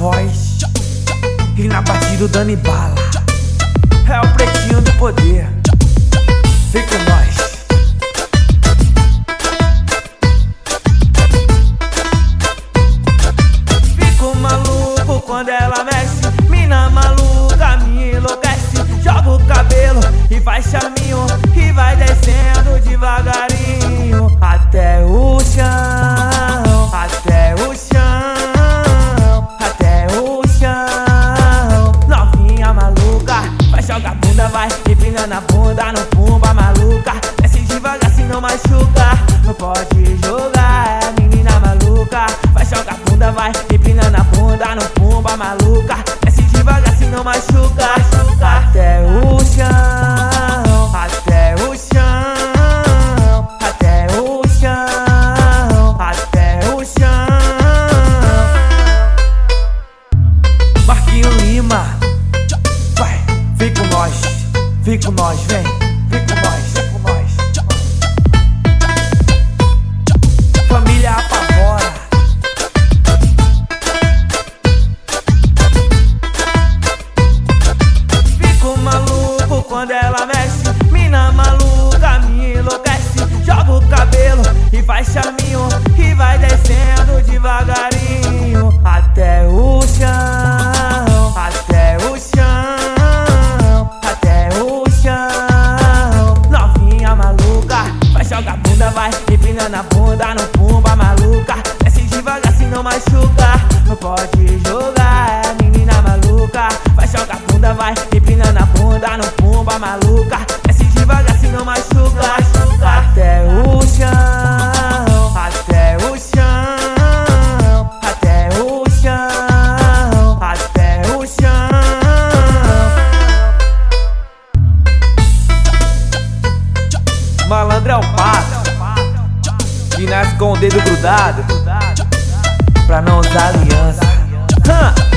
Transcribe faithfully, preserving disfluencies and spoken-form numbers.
voz e na batida o Dani Bala. É o pretinho do poder. Vem com nós. Fico maluco quando ela mexe, mina maluca me enlouquece. Joga o cabelo e faz charminho e vai descendo devagarinho até o chão, até o chão, até o chão. Novinha maluca, vai jogar bunda, vai empinando a bunda no pumba maluca. Desce devagar se não machuca, não pode jogar, é menina maluca. Vai jogar bunda, vai empinando a bunda no pumba maluca. Desce devagar se não machuca, até o chão, até o chão, até o chão, até o chão. Marquinho Lima, vai, vem com nós, vem com nós, vem, vem com nós, vem com nós. Família apavora. Fico maluco quando ela mexe, mina maluca me enlouquece. Joga o cabelo e faz charminho e vai descendo devagarinho até o chão, até o chão, até o chão. Novinha maluca, vai jogar bunda, vai empinando a bunda no pumba maluca. Desce devagar se não machuca, não pode jogar, é menina maluca. Vai jogar bunda, vai empinando a bunda no pumba maluca. Desce devagar se não machuca, até o chão, até o chão, até o chão, até o chão. Malandro é o pato que nasce com o dedo grudado pra não usar aliança.